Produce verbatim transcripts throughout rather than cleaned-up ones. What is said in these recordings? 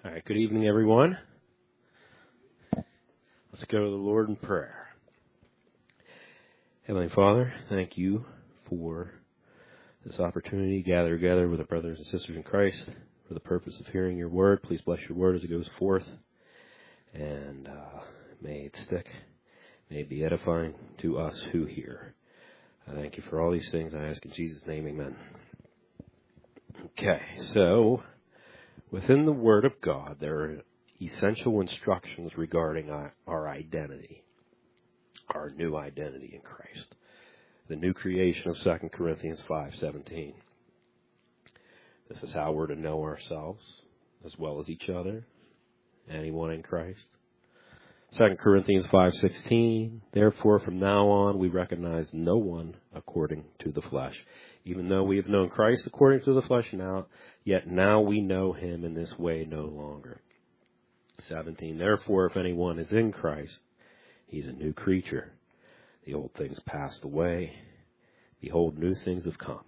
All right, good evening, everyone. Let's go to the Lord in prayer. Heavenly Father, thank you for this opportunity to gather together with our brothers and sisters in Christ for the purpose of hearing your word. Please bless your word as it goes forth, and uh, may it stick, may it be edifying to us who hear. I thank you for all these things. I ask in Jesus' name, amen. Okay, so within the Word of God, there are essential instructions regarding our, our identity, our new identity in Christ, the new creation of Second Corinthians five seventeen. This is how we're to know ourselves as well as each other, anyone in Christ. Second Corinthians five sixteen, therefore from now on we recognize no one according to the flesh. Even though we have known Christ according to the flesh now, yet now we know him in this way no longer. seventeen, therefore if anyone is in Christ, he's a new creature. The old things passed away. Behold, new things have come.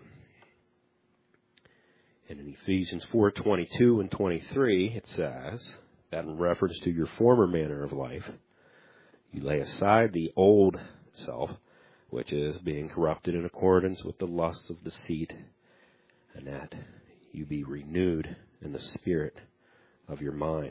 And in Ephesians four twenty-two and twenty-three, it says that in reference to your former manner of life, you lay aside the old self, which is being corrupted in accordance with the lusts of deceit, and that you be renewed in the spirit of your mind.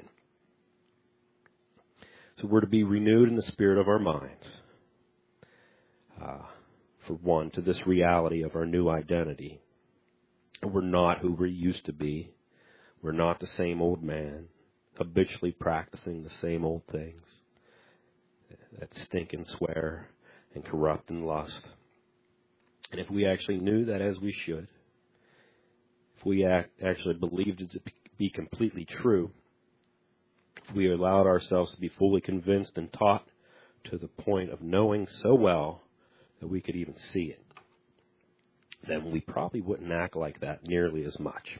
So we're to be renewed in the spirit of our minds. Uh, for one, to this reality of our new identity. We're not who we used to be. We're not the same old man, habitually practicing the same old things that stink and swear and corrupt and lust. And if we actually knew that as we should, if we act, actually believed it to be completely true, if we allowed ourselves to be fully convinced and taught to the point of knowing so well that we could even see it, then we probably wouldn't act like that nearly as much.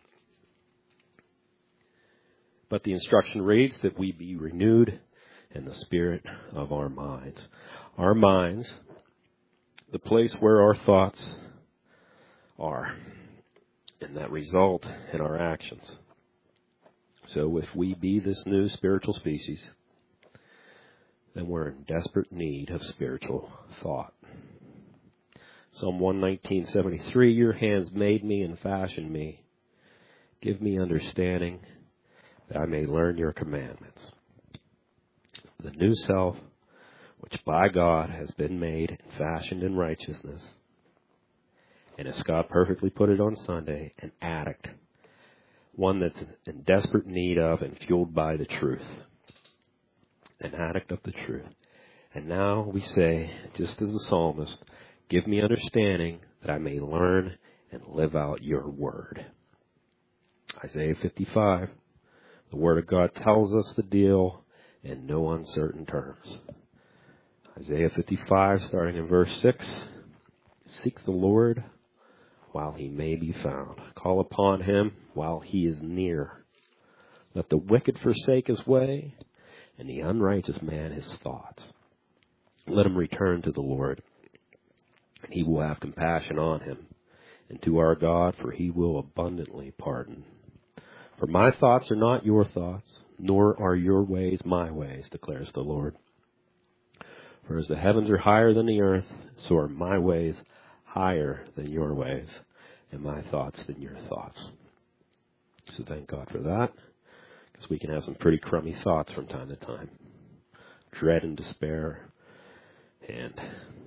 But the instruction reads that we be renewed in the spirit of our minds. Our minds, the place where our thoughts are, and that result in our actions. So if we be this new spiritual species, then we're in desperate need of spiritual thought. Psalm one nineteen seventy-three, your hands made me and fashioned me. Give me understanding that I may learn your commandments. The new self, which by God has been made and fashioned in righteousness, and as Scott perfectly put it on Sunday, an addict, one that's in desperate need of and fueled by the truth, an addict of the truth. And now we say, just as the psalmist, give me understanding that I may learn and live out your word. Isaiah fifty-five, the word of God tells us the deal in no uncertain terms. Isaiah fifty-five, starting in verse six, seek the Lord while he may be found. Call upon him while he is near. Let the wicked forsake his way, and the unrighteous man his thoughts. Let him return to the Lord, and he will have compassion on him, and to our God, for he will abundantly pardon. For my thoughts are not your thoughts, nor are your ways my ways, declares the Lord. For as the heavens are higher than the earth, so are my ways higher than your ways, and my thoughts than your thoughts. So thank God for that, because we can have some pretty crummy thoughts from time to time. Dread and despair, and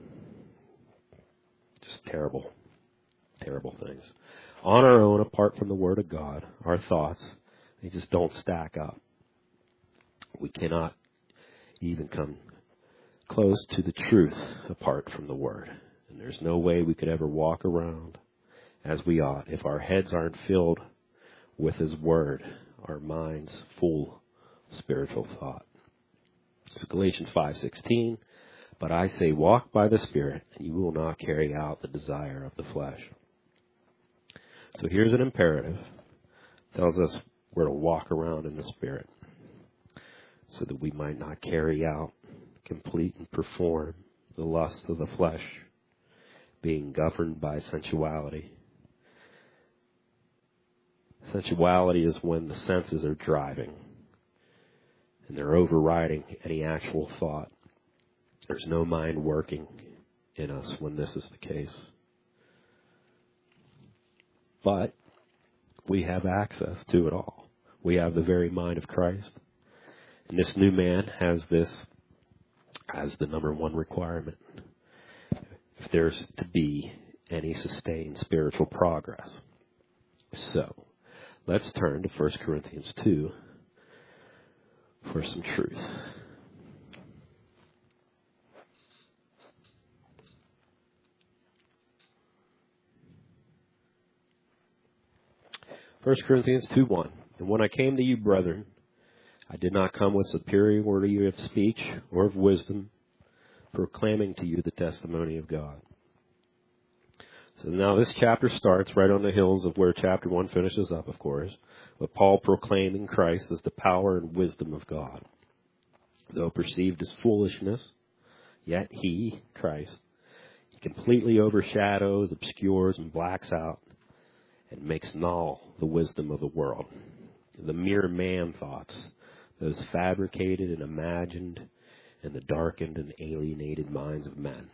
just terrible, terrible things. On our own, apart from the Word of God, our thoughts, they just don't stack up. We cannot even come close to the truth apart from the Word. And there's no way we could ever walk around as we ought if our heads aren't filled with His Word, our minds full of spiritual thought. So Galatians five sixteen, but I say walk by the Spirit, and you will not carry out the desire of the flesh. So here's an imperative. It tells us we're to walk around in the Spirit so that we might not carry out, complete, and perform the lusts of the flesh, being governed by sensuality. Sensuality is when the senses are driving. and they're overriding any actual thought. There's no mind working in us when this is the case. But we have access to it all. We have the very mind of Christ. And this new man has this as the number one requirement. If there's to be any sustained spiritual progress. So, let's turn to First Corinthians two for some truth. First Corinthians two one. And when I came to you, brethren, I did not come with superiority of speech or of wisdom, proclaiming to you the testimony of God. So now this chapter starts right on the heels of where chapter one finishes up, of course, with Paul proclaiming Christ as the power and wisdom of God. Though perceived as foolishness, yet he, Christ, he completely overshadows, obscures, and blacks out and makes null the wisdom of the world. The mere man thoughts, those fabricated and imagined in the darkened and alienated minds of men.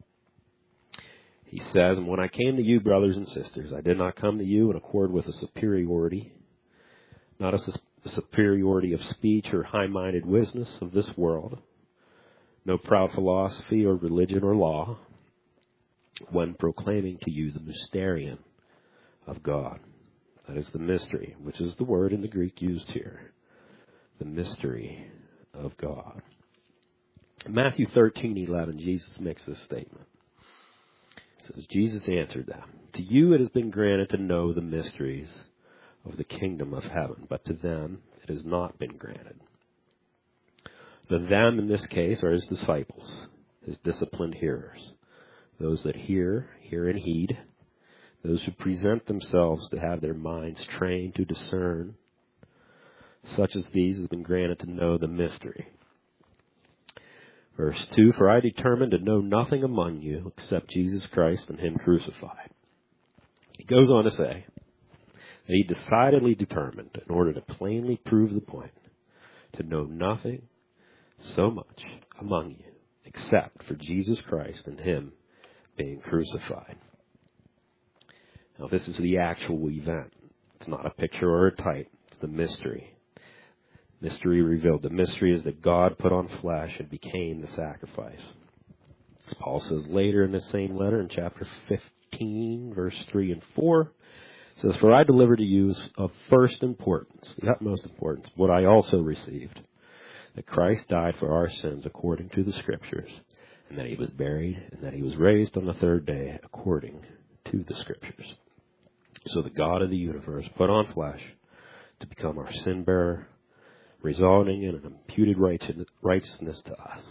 He says, and when I came to you, brothers and sisters, I did not come to you in accord with a superiority, not a, su- a superiority of speech or high-minded wisdom of this world, no proud philosophy or religion or law, when proclaiming to you the mysterion of God. That is the mystery, which is the word in the Greek used here. The mystery of God. In Matthew thirteen eleven, Jesus makes this statement. It says, Jesus answered them, to you it has been granted to know the mysteries of the kingdom of heaven, but to them it has not been granted. The them in this case are his disciples, his disciplined hearers. Those that hear, hear and heed. Those who present themselves to have their minds trained to discern. Such as these has been granted to know the mystery. Verse two, for I determined to know nothing among you except Jesus Christ and him crucified. He goes on to say that he decidedly determined, in order to plainly prove the point, to know nothing so much among you except for Jesus Christ and him being crucified. Now this is the actual event. It's not a picture or a type. It's the mystery. Mystery revealed. The mystery is that God put on flesh and became the sacrifice. Paul says later in the same letter in chapter fifteen, verse three and four, it says, for I delivered to you of first importance, the utmost importance, what I also received, that Christ died for our sins according to the Scriptures, and that he was buried, and that he was raised on the third day according to the Scriptures. So the God of the universe put on flesh to become our sin bearer, resulting in an imputed righteousness to us.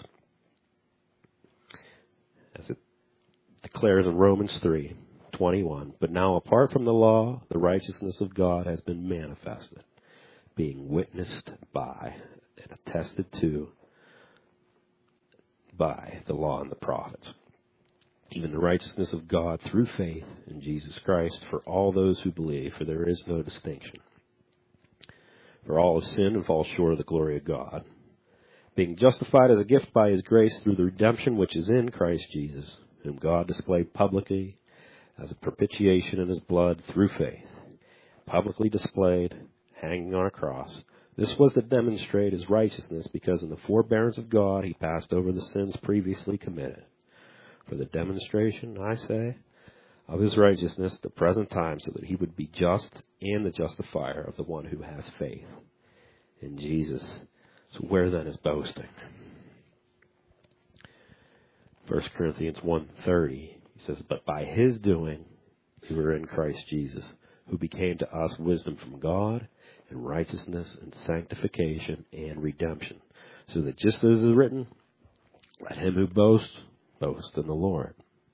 As it declares in Romans three twenty-one, but now apart from the law, the righteousness of God has been manifested, being witnessed by and attested to by the law and the prophets. Even the righteousness of God through faith in Jesus Christ for all those who believe, for there is no distinction. For all have sinned and fall short of the glory of God, being justified as a gift by his grace through the redemption which is in Christ Jesus, whom God displayed publicly as a propitiation in his blood through faith, publicly displayed, hanging on a cross. This was to demonstrate his righteousness, because in the forbearance of God he passed over the sins previously committed. For the demonstration, I say, of his righteousness at the present time, so that he would be just and the justifier of the one who has faith in Jesus. So where then is boasting? First Corinthians one thirty, he says, but by his doing we were in Christ Jesus, who became to us wisdom from God, and righteousness and sanctification and redemption. So that just as is written, let him who boasts, boast in the Lord.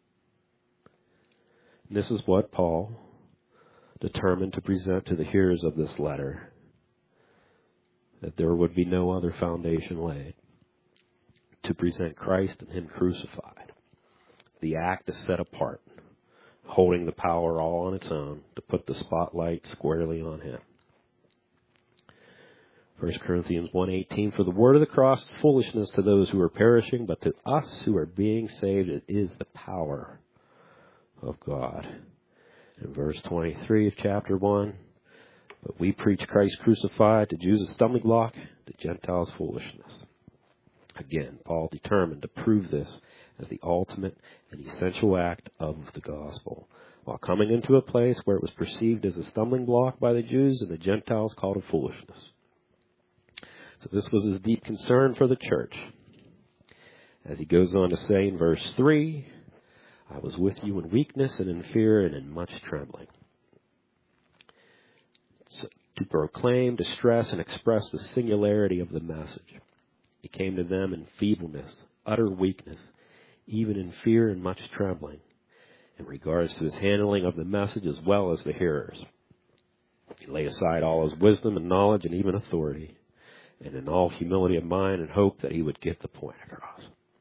And this is what Paul determined to present to the hearers of this letter, that there would be no other foundation laid, to present Christ and him crucified. The act is set apart, holding the power all on its own, to put the spotlight squarely on him. First Corinthians one eighteen, for the word of the cross is foolishness to those who are perishing, but to us who are being saved it is the power of God. In verse twenty-three of chapter one, but we preach Christ crucified, to Jews a stumbling block, to Gentiles foolishness. Again, Paul determined to prove this as the ultimate and essential act of the gospel, while coming into a place where it was perceived as a stumbling block by the Jews and the Gentiles called it foolishness. So this was his deep concern for the church. As he goes on to say in verse three, I was with you in weakness and in fear and in much trembling. So, to proclaim, to stress, and express the singularity of the message. He came to them in feebleness, utter weakness, even in fear and much trembling, in regards to his handling of the message as well as the hearers. He laid aside all his wisdom and knowledge and even authority, and in all humility of mind and hope that he would get the point across.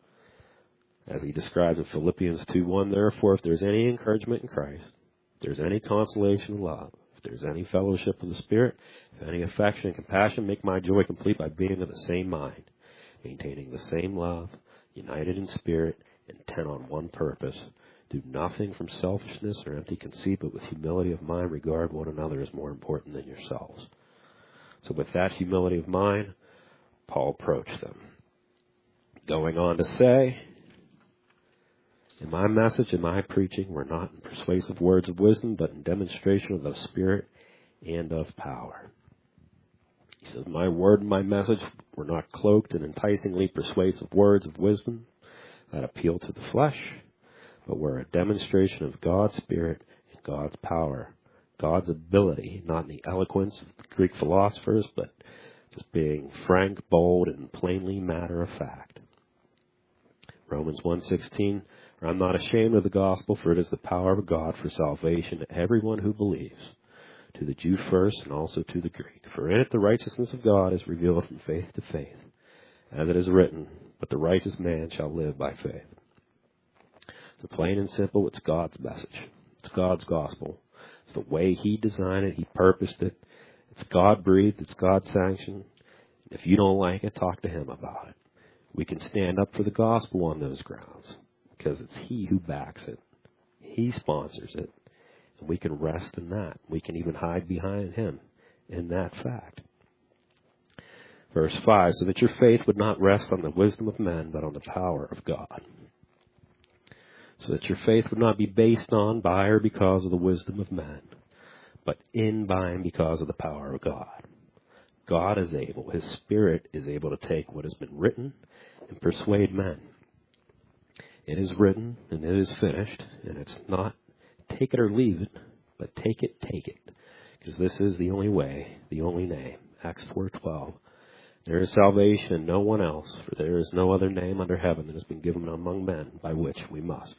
As he describes in Philippians two one, therefore, if there's any encouragement in Christ, if there's any consolation in love, if there's any fellowship of the Spirit, if any affection and compassion, make my joy complete by being of the same mind, maintaining the same love, united in spirit, intent on one purpose. Do nothing from selfishness or empty conceit, but with humility of mind regard one another as more important than yourselves. So with that humility of mind, Paul approached them, going on to say, in my message and my preaching were not in persuasive words of wisdom, but in demonstration of the Spirit and of power. He says, my word and my message were not cloaked in enticingly persuasive words of wisdom that appeal to the flesh, but were a demonstration of God's Spirit and God's power, God's ability, not in the eloquence of the Greek philosophers, but just being frank, bold, and plainly matter of fact. Romans one sixteen, I'm not ashamed of the gospel, for it is the power of God for salvation to everyone who believes, to the Jew first and also to the Greek. For in it the righteousness of God is revealed from faith to faith, as it is written, but the righteous man shall live by faith. So plain and simple, it's God's message. It's God's gospel. It's the way He designed it. He purposed it. It's God-breathed. It's God-sanctioned. If you don't like it, talk to Him about it. We can stand up for the gospel on those grounds because it's He who backs it. He sponsors it. And we can rest in that. We can even hide behind Him in that fact. Verse five, so that your faith would not rest on the wisdom of men, but on the power of God. So that your faith would not be based on, by, or because of the wisdom of men, but in, by, and because of the power of God. God is able, His Spirit is able to take what has been written and persuade men. It is written, and it is finished, and it's not take it or leave it, but take it, take it. Because this is the only way, the only name. Acts four twelve. There is salvation in no one else, for there is no other name under heaven that has been given among men by which we must,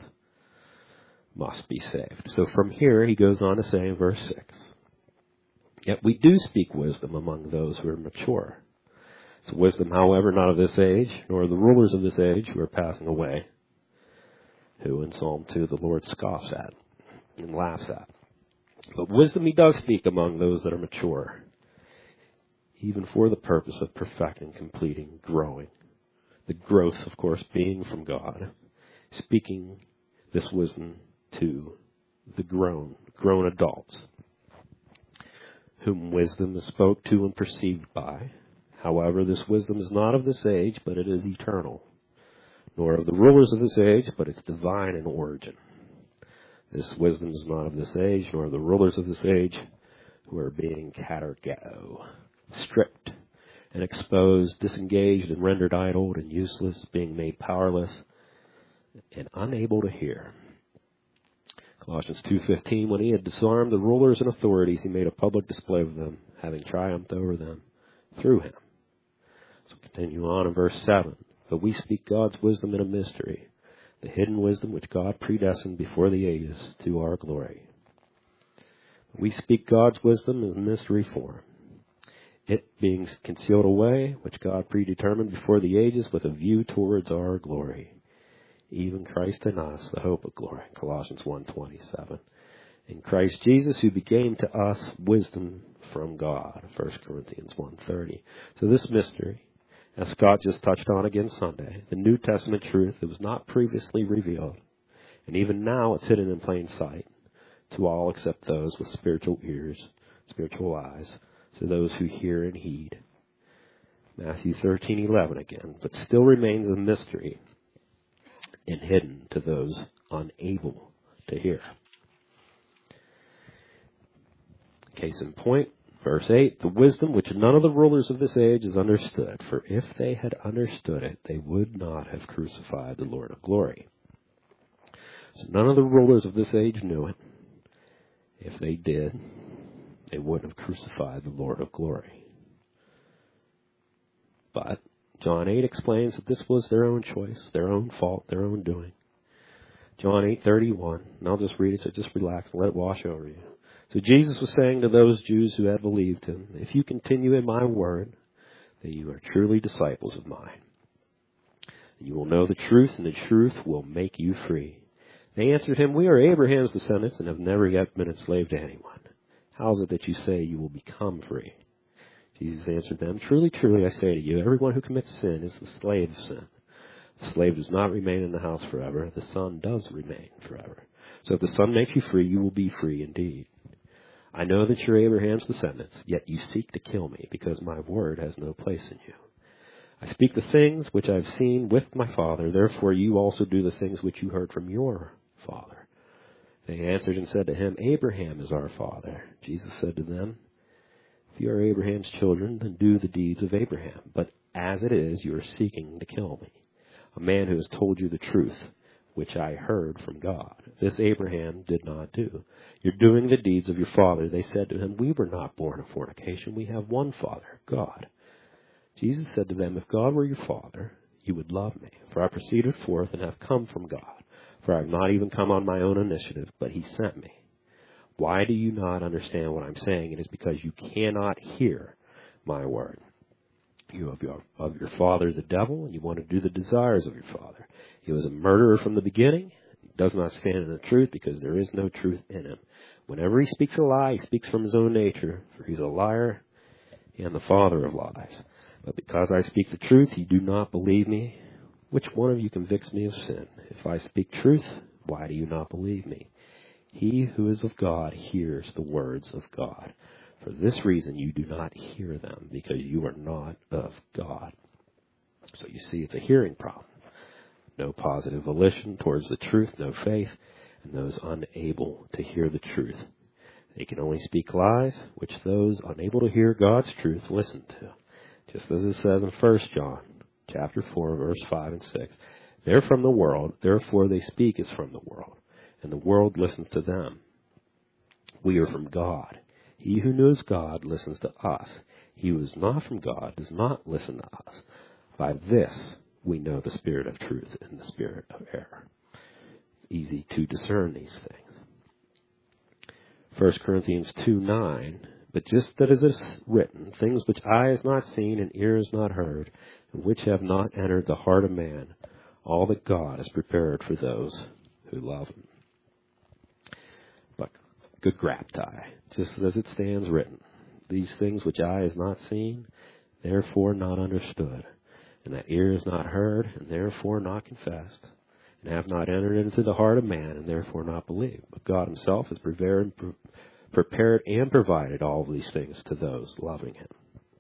must be saved. So from here, he goes on to say in verse six, yet we do speak wisdom among those who are mature. It's wisdom, however, not of this age, nor of the rulers of this age who are passing away, who in Psalm two the Lord scoffs at and laughs at. But wisdom he does speak among those that are mature, even for the purpose of perfecting, completing, growing. The growth, of course, being from God, speaking this wisdom to the grown, grown adults, whom wisdom is spoke to and perceived by. However, this wisdom is not of this age, but it is eternal, nor of the rulers of this age, but it's divine in origin. This wisdom is not of this age, nor of the rulers of this age, who are being katergeo, stripped and exposed, disengaged and rendered idle and useless, being made powerless and unable to hear. Colossians two fifteen, when he had disarmed the rulers and authorities, he made a public display of them, having triumphed over them through him. So continue on in verse seven. But we speak God's wisdom in a mystery, the hidden wisdom which God predestined before the ages to our glory. We speak God's wisdom in mystery form, it being concealed away, which God predetermined before the ages with a view towards our glory, even Christ in us, the hope of glory. Colossians one twenty-seven. In Christ Jesus, who became to us wisdom from God, First Corinthians one thirty. So this mystery, as Scott just touched on again Sunday, the New Testament truth that was not previously revealed, and even now it's hidden in plain sight to all except those with spiritual ears, spiritual eyes, to those who hear and heed. Matthew thirteen eleven again, but still remains a mystery and hidden to those unable to hear. Case in point, verse eight, the wisdom which none of the rulers of this age has understood, for if they had understood it, they would not have crucified the Lord of glory. So none of the rulers of this age knew it. If they did, they wouldn't have crucified the Lord of glory. But John eight explains that this was their own choice, their own fault, their own doing. John eight thirty-one, and I'll just read it, so just relax and let it wash over you. So Jesus was saying to those Jews who had believed him, if you continue in my word, then you are truly disciples of mine. And you will know the truth, and the truth will make you free. They answered him, we are Abraham's descendants and have never yet been enslaved to anyone. How is it that you say you will become free? Jesus answered them, truly, truly, I say to you, everyone who commits sin is the slave of sin. The slave does not remain in the house forever. The son does remain forever. So if the son makes you free, you will be free indeed. I know that you're Abraham's descendants, yet you seek to kill me, because my word has no place in you. I speak the things which I've seen with my father, therefore you also do the things which you heard from your father. They answered and said to him, Abraham is our father. Jesus said to them, if you are Abraham's children, then do the deeds of Abraham. But as it is, you are seeking to kill me, a man who has told you the truth, which I heard from God. This Abraham did not do. You're doing the deeds of your father. They said to him, we were not born of fornication. We have one Father, God. Jesus said to them, if God were your Father, you would love me, for I proceeded forth and have come from God. For I have not even come on my own initiative, but he sent me. Why do you not understand what I'm saying? It is because you cannot hear my word. You have your, of your father the devil, and you want to do the desires of your father. He was a murderer from the beginning. He does not stand in the truth, because there is no truth in him. Whenever he speaks a lie, he speaks from his own nature, for he's a liar and the father of lies. But because I speak the truth, you do not believe me. Which one of you convicts me of sin? If I speak truth, why do you not believe me? He who is of God hears the words of God. For this reason you do not hear them, because you are not of God. So you see, it's a hearing problem. No positive volition towards the truth, no faith, and those unable to hear the truth. They can only speak lies, which those unable to hear God's truth listen to. Just as it says in First John chapter four, verse five and six. They're from the world, therefore they speak as from the world, and the world listens to them. We are from God. He who knows God listens to us. He who is not from God does not listen to us. By this we know the spirit of truth and the spirit of error. It's easy to discern these things. First Corinthians two nine, but just as it is written, things which eye has not seen and ear has not heard, and which have not entered the heart of man, all that God has prepared for those who love him. But good graptai, just as it stands written, these things which eye has not seen, therefore not understood, and that ear has not heard, and therefore not confessed, and have not entered into the heart of man, and therefore not believed. But God himself has prepared, prepared and provided all of these things to those loving him.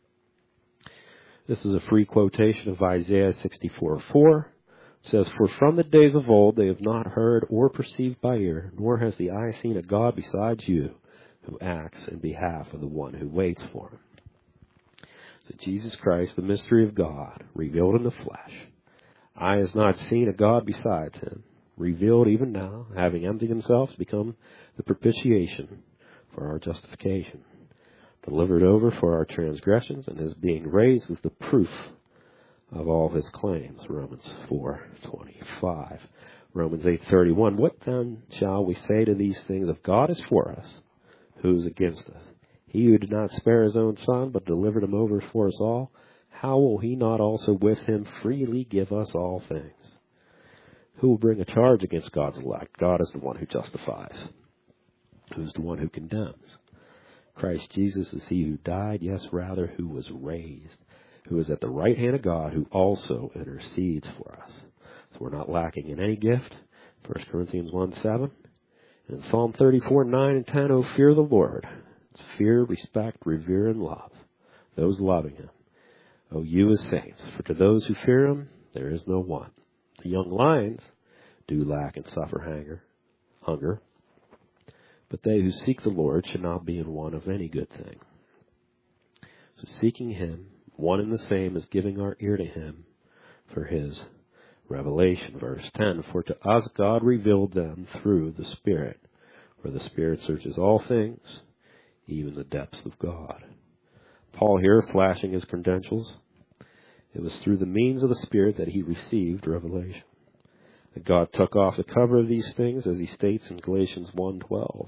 This is a free quotation of Isaiah sixty-four four. It says, for from the days of old they have not heard or perceived by ear, nor has the eye seen a God besides you, who acts in behalf of the one who waits for him. So Jesus Christ, the mystery of God, revealed in the flesh. Eye has not seen a God besides him, revealed even now, having emptied himself to become the propitiation for our justification, delivered over for our transgressions, and his being raised is the proof of all his claims. Romans four twenty-five. Romans eight thirty-one. What then shall we say to these things? If God is for us, who is against us? He who did not spare his own son, but delivered him over for us all, how will he not also with him freely give us all things? Who will bring a charge against God's elect? God is the one who justifies. Who's the one who condemns? Christ Jesus is he who died, yes, rather, who was raised, who is at the right hand of God, who also intercedes for us. So we're not lacking in any gift. First Corinthians one seven. And in Psalm thirty-four nine and ten, oh, fear the Lord. It's fear, respect, revere, and love those loving him. O you as saints, for to those who fear him, there is no want. The young lions do lack and suffer hunger, hunger, but they who seek the Lord should not be in want of any good thing. So seeking him, one and the same is giving our ear to him for his revelation. Verse ten, for to us God revealed them through the Spirit, for the Spirit searches all things, even the depths of God. Paul here flashing his credentials. It was through the means of the Spirit that he received revelation. That God took off the cover of these things, as he states in Galatians one twelve.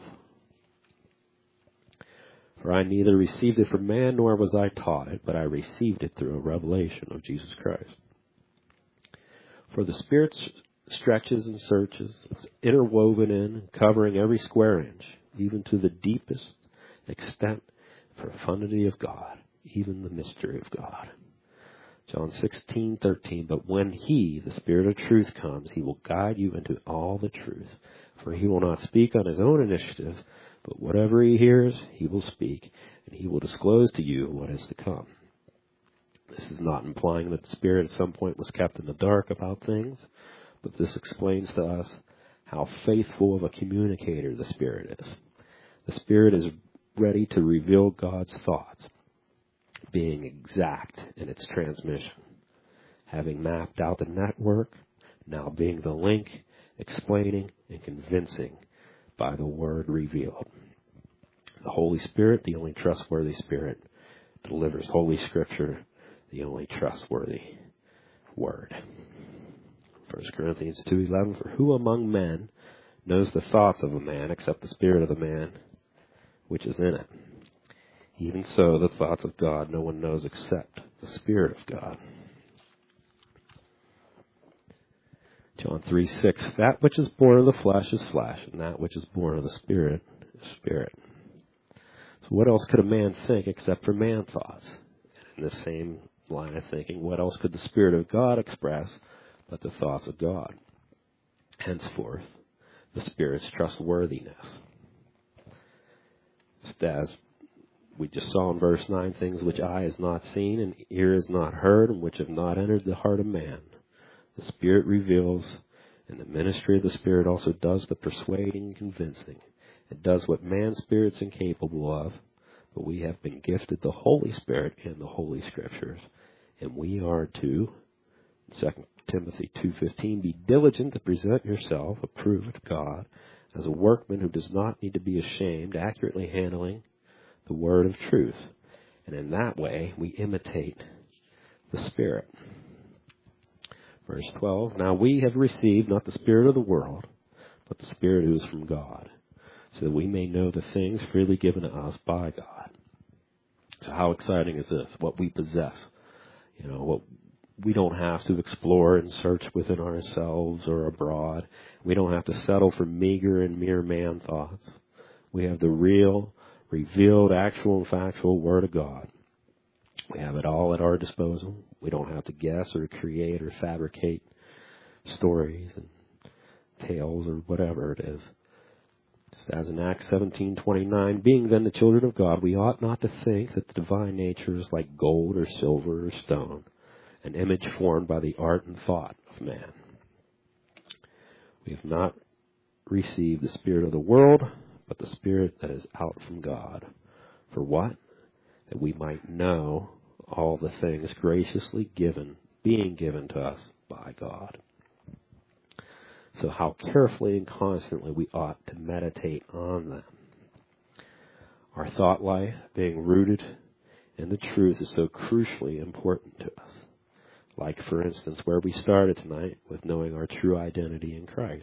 For I neither received it from man, nor was I taught it, but I received it through a revelation of Jesus Christ. For the Spirit stretches and searches, it's interwoven in, covering every square inch, even to the deepest extent and profundity of God, even the mystery of God. John sixteen thirteen, but when he, the Spirit of truth, comes, he will guide you into all the truth. For he will not speak on his own initiative, but whatever he hears, he will speak, and he will disclose to you what is to come. This is not implying that the Spirit at some point was kept in the dark about things, but this explains to us how faithful of a communicator the Spirit is. The Spirit is ready to reveal God's thoughts, being exact in its transmission, having mapped out the network, now being the link, explaining and convincing by the word revealed. The Holy Spirit, the only trustworthy Spirit, delivers Holy Scripture, the only trustworthy word. First Corinthians two eleven, for who among men knows the thoughts of a man except the spirit of the man which is in it? Even so, the thoughts of God no one knows except the Spirit of God. John three six, that which is born of the flesh is flesh, and that which is born of the Spirit is spirit. So what else could a man think except for man thoughts? And in the same line of thinking, what else could the Spirit of God express but the thoughts of God? Henceforth, the Spirit's trustworthiness. Just as we just saw in verse nine, things which eye has not seen and ear has not heard and which have not entered the heart of man. The Spirit reveals, and the ministry of the Spirit also does the persuading and convincing. It does what man's spirit's incapable of, but we have been gifted the Holy Spirit and the Holy Scriptures. And we are to, Second Timothy two fifteen, be diligent to present yourself approved to God as a workman who does not need to be ashamed, accurately handling the word of truth. And in that way, we imitate the Spirit. Verse twelve, now we have received not the spirit of the world, but the Spirit who is from God, so that we may know the things freely given to us by God. So how exciting is this? What we possess. You know, what we don't have to explore and search within ourselves or abroad. We don't have to settle for meager and mere man thoughts. We have the real, revealed, actual and factual Word of God. We have it all at our disposal. We don't have to guess or create or fabricate stories and tales or whatever it is. Just as in Acts seventeen twenty-nine, being then the children of God, we ought not to think that the divine nature is like gold or silver or stone, an image formed by the art and thought of man. We have not received the spirit of the world, but the Spirit that is out from God. For what? That we might know all the things graciously given, being given to us by God. So how carefully and constantly we ought to meditate on them. Our thought life, being rooted in the truth, is so crucially important to us. Like, for instance, where we started tonight with knowing our true identity in Christ.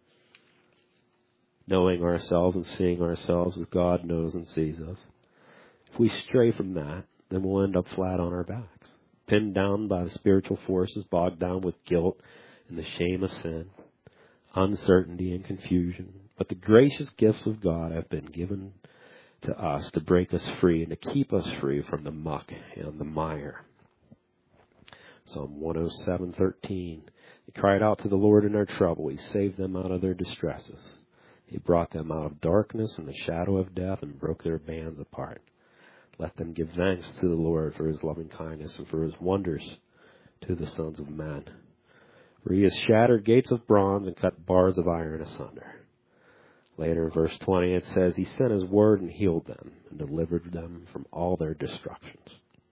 Knowing ourselves and seeing ourselves as God knows and sees us. If we stray from that, then we'll end up flat on our backs, pinned down by the spiritual forces, bogged down with guilt and the shame of sin, uncertainty and confusion. But the gracious gifts of God have been given to us to break us free and to keep us free from the muck and the mire. Psalm one oh seven thirteen. They cried out to the Lord in their trouble. He saved them out of their distresses. He brought them out of darkness and the shadow of death and broke their bands apart. Let them give thanks to the Lord for his loving kindness and for his wonders to the sons of men. For he has shattered gates of bronze and cut bars of iron asunder. Later in verse twenty it says, he sent his word and healed them and delivered them from all their destructions.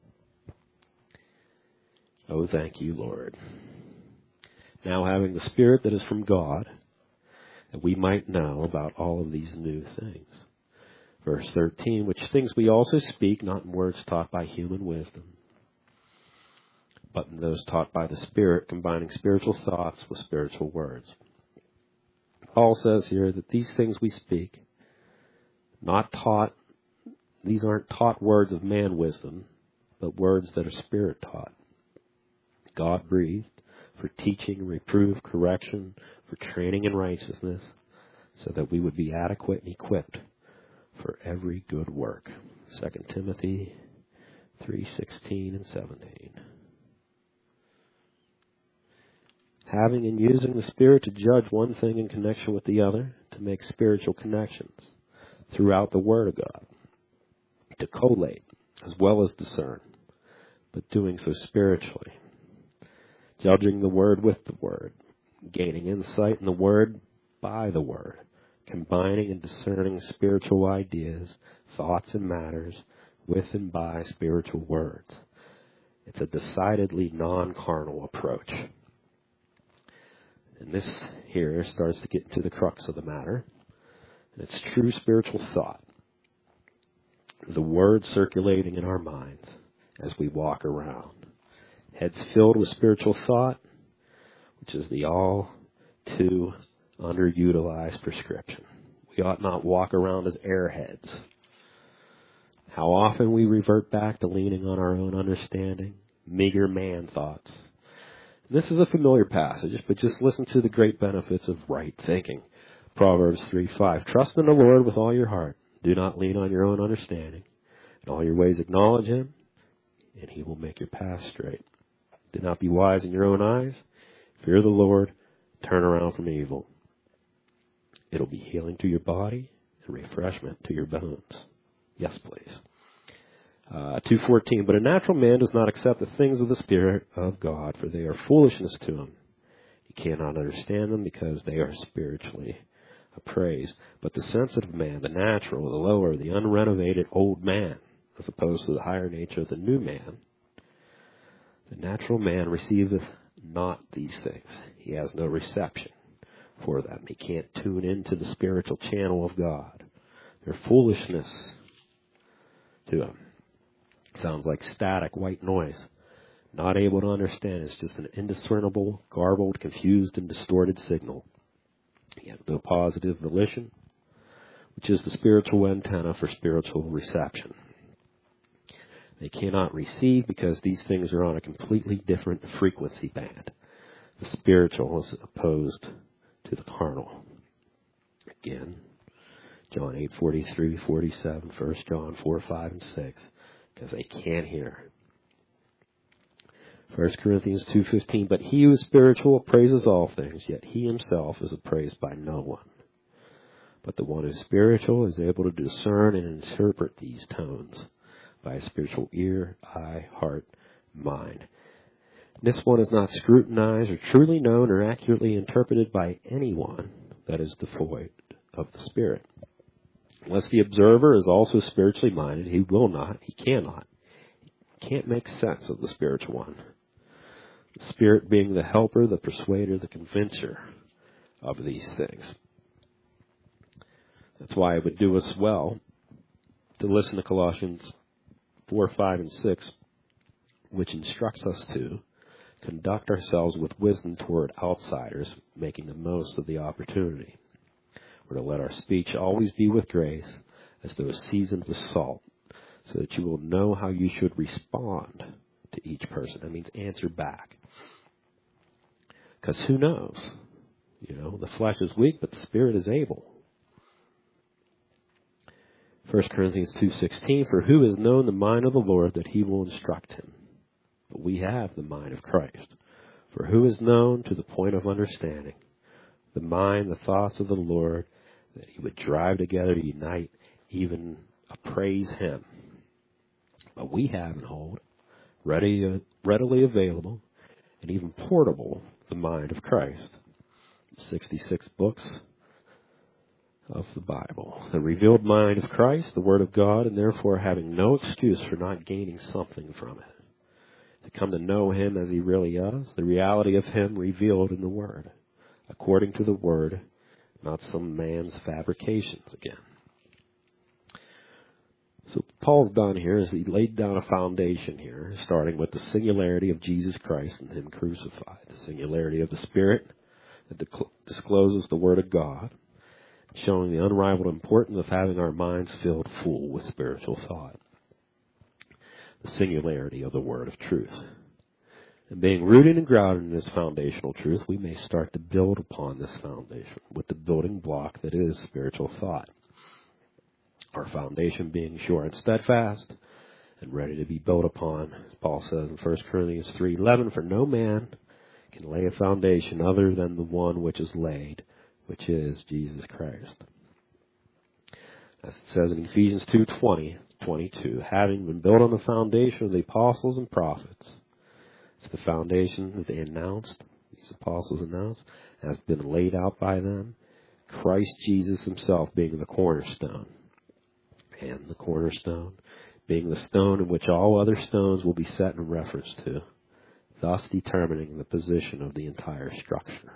Oh, thank you, Lord. Now having the Spirit that is from God, that we might know about all of these new things. Verse thirteen, which things we also speak, not in words taught by human wisdom, but in those taught by the Spirit, combining spiritual thoughts with spiritual words. Paul says here that these things we speak, not taught, these aren't taught words of man wisdom, but words that are Spirit taught. God breathed for teaching, reproof, correction, for training in righteousness, so that we would be adequate and equipped for every good work. Second Timothy three sixteen and seventeen. Having and using the Spirit to judge one thing in connection with the other, to make spiritual connections throughout the Word of God, to collate as well as discern, but doing so spiritually. Judging the Word with the Word, gaining insight in the Word by the Word, combining and discerning spiritual ideas, thoughts, and matters with and by spiritual words. It's a decidedly non-carnal approach. And this here starts to get into the crux of the matter. And it's true spiritual thought. The Word circulating in our minds as we walk around. Heads filled with spiritual thought, which is the all too underutilized prescription. We ought not walk around as airheads. How often we revert back to leaning on our own understanding, meager man thoughts. This is a familiar passage, but just listen to the great benefits of right thinking. Proverbs three five. Trust in the Lord with all your heart. Do not lean on your own understanding. In all your ways acknowledge him, and he will make your path straight. Do not be wise in your own eyes. Fear the Lord. Turn around from evil. It'll be healing to your body and refreshment to your bones. Yes, please. Uh, two fourteen. But a natural man does not accept the things of the Spirit of God, for they are foolishness to him. He cannot understand them because they are spiritually appraised. But the sensitive man, the natural, the lower, the unrenovated old man, as opposed to the higher nature of the new man, the natural man receiveth not these things. He has no reception for them. He can't tune into the spiritual channel of God. They're foolishness to him. Sounds like static white noise. Not able to understand. It's just an indiscernible, garbled, confused, and distorted signal. He has no positive volition, which is the spiritual antenna for spiritual reception. They cannot receive because these things are on a completely different frequency band. The spiritual is opposed to the carnal. Again, John eight forty-three, forty-seven, First John four, five, and six, because they can't hear. First Corinthians two fifteen, but he who is spiritual appraises all things, yet he himself is appraised by no one. But the one who is spiritual is able to discern and interpret these tones by a spiritual ear, eye, heart, mind. This one is not scrutinized or truly known or accurately interpreted by anyone that is devoid of the Spirit. Unless the observer is also spiritually minded, he will not, he cannot, he can't make sense of the spiritual one. The Spirit being the helper, the persuader, the convincer of these things. That's why it would do us well to listen to Colossians four, five, and six, which instructs us to conduct ourselves with wisdom toward outsiders, making the most of the opportunity. We're to let our speech always be with grace, as though seasoned with salt, so that you will know how you should respond to each person. That means answer back. Because who knows? You know, the flesh is weak, but the Spirit is able. First Corinthians two sixteen, for who has known the mind of the Lord that he will instruct him? But we have the mind of Christ. For who is known to the point of understanding the mind, the thoughts of the Lord, that he would drive together, unite, even appraise him? But we have in hold, ready, uh, readily available, and even portable, the mind of Christ. sixty-six books of the Bible. The revealed mind of Christ, the Word of God, and therefore having no excuse for not gaining something from it. To come to know him as he really is, the reality of him revealed in the Word, according to the Word, not some man's fabrications again. So Paul's done here is he laid down a foundation here, starting with the singularity of Jesus Christ and him crucified, the singularity of the Spirit that discloses the Word of God, showing the unrivaled importance of having our minds filled full with spiritual thought. The singularity of the word of truth. And being rooted and grounded in this foundational truth, we may start to build upon this foundation with the building block that is spiritual thought. Our foundation being sure and steadfast and ready to be built upon, as Paul says in First Corinthians three eleven, for no man can lay a foundation other than the one which is laid, which is Jesus Christ. As it says in Ephesians two twenty, twenty-two, having been built on the foundation of the apostles and prophets. It's the foundation that they announced, these apostles announced, has been laid out by them, Christ Jesus himself being the cornerstone. And the cornerstone being the stone in which all other stones will be set in reference to, thus determining the position of the entire structure.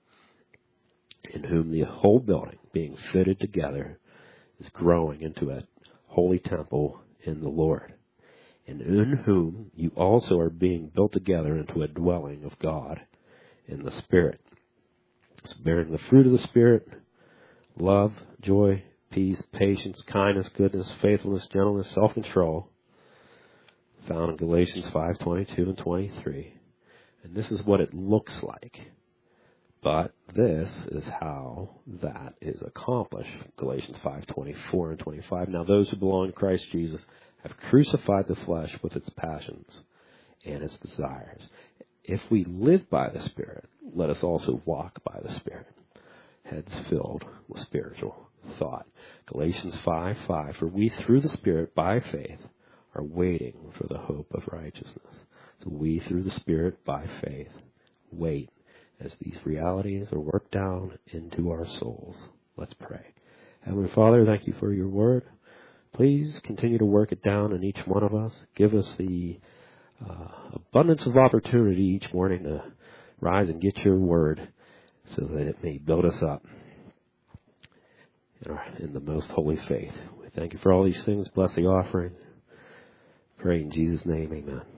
In whom the whole building, being fitted together, is growing into a holy temple in the Lord, and in whom you also are being built together into a dwelling of God in the Spirit, so bearing the fruit of the Spirit, love, joy, peace, patience, kindness, goodness, faithfulness, gentleness, self-control, found in Galatians five twenty-two and twenty-three. And this is what it looks like. But this is how that is accomplished. Galatians five twenty-four and twenty-five. Now those who belong to Christ Jesus have crucified the flesh with its passions and its desires. If we live by the Spirit, let us also walk by the Spirit. Heads filled with spiritual thought. Galatians five five. For we through the Spirit by faith are waiting for the hope of righteousness. So we through the Spirit by faith wait as these realities are worked down into our souls. Let's pray. Heavenly Father, thank you for your word. Please continue to work it down in each one of us. Give us the uh, abundance of opportunity each morning to rise and get your word so that it may build us up in, our, in the most holy faith. We thank you for all these things. Bless the offering. Pray in Jesus' name, amen.